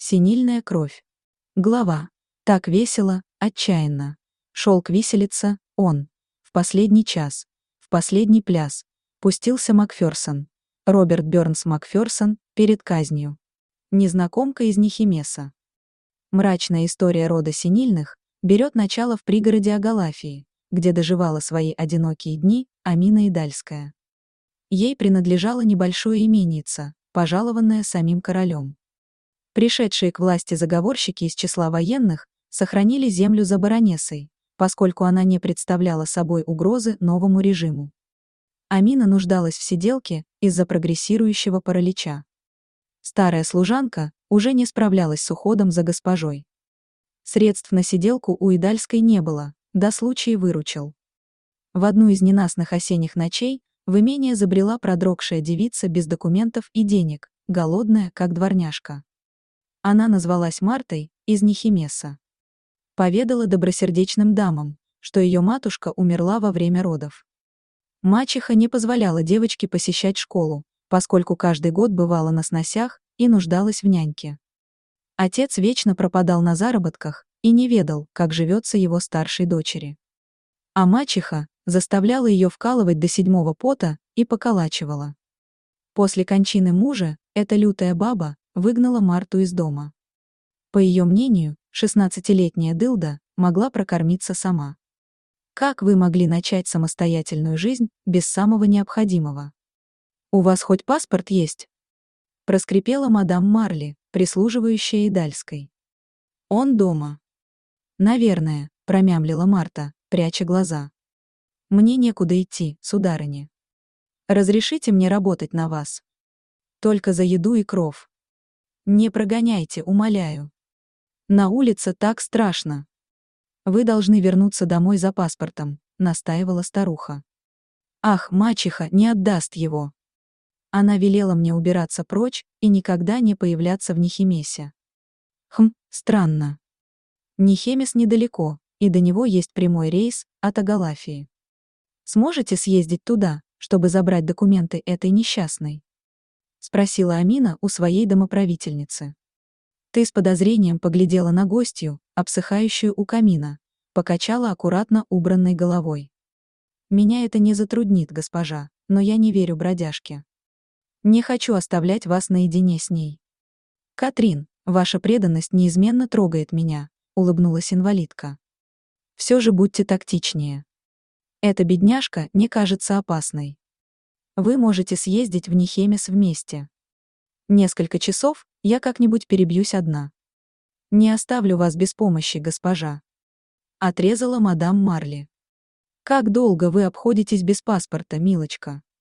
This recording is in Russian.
Синильная кровь. Глава. Так весело, отчаянно. Шел к виселице, он. В последний час. В последний пляс. Пустился Макферсон. Роберт Бёрнс Макферсон, перед казнью. Незнакомка из Нихимеса. Мрачная история рода Синильных берет начало в пригороде Агалафии, где доживала свои одинокие дни Амина Идальская. Ей принадлежало небольшое именице, пожалованное самим королем. Пришедшие к власти заговорщики из числа военных сохранили землю за баронессой, поскольку она не представляла собой угрозы новому режиму. Амина нуждалась в сиделке из-за прогрессирующего паралича. Старая служанка уже не справлялась с уходом за госпожой. Средств на сиделку у Идальской не было, до случая выручил. В одну из ненастных осенних ночей в имение забрела продрогшая девица без документов и денег, голодная, как дворняжка. Она назвалась Мартой, из Нихимеса. Поведала добросердечным дамам, что ее матушка умерла во время родов. Мачеха не позволяла девочке посещать школу, поскольку каждый год бывала на сносях и нуждалась в няньке. Отец вечно пропадал на заработках и не ведал, как живется его старшей дочери. А мачеха заставляла ее вкалывать до 7-го пота и поколачивала. После кончины мужа эта лютая баба выгнала Марту из дома. По ее мнению, 16-летняя дылда могла прокормиться сама. Как вы могли начать самостоятельную жизнь без самого необходимого? У вас хоть паспорт есть? Проскрипела мадам Марли, прислуживающая Идальской. Он дома. Наверное, промямлила Марта, пряча глаза. Мне некуда идти, сударыня. Разрешите мне работать на вас? Только за еду и кров. Не прогоняйте, умоляю. На улице так страшно. Вы должны вернуться домой за паспортом, настаивала старуха. Ах, мачеха не отдаст его. Она велела мне убираться прочь и никогда не появляться в Нихимесе. Странно. Нихемес недалеко, и до него есть прямой рейс от Агалафии. Сможете съездить туда, чтобы забрать документы этой несчастной? Спросила Амина у своей домоправительницы. Ты с подозрением поглядела на гостью, обсыхающую у камина, покачала аккуратно убранной головой. Меня это не затруднит, госпожа, но я не верю бродяжке. Не хочу оставлять вас наедине с ней. Катрин, ваша преданность неизменно трогает меня, улыбнулась инвалидка. Все же будьте тактичнее. Эта бедняжка не кажется опасной. Вы можете съездить в Нихемес вместе. Несколько часов я как-нибудь перебьюсь одна. Не оставлю вас без помощи, госпожа. Отрезала мадам Марли. Как долго вы обходитесь без паспорта, милочка?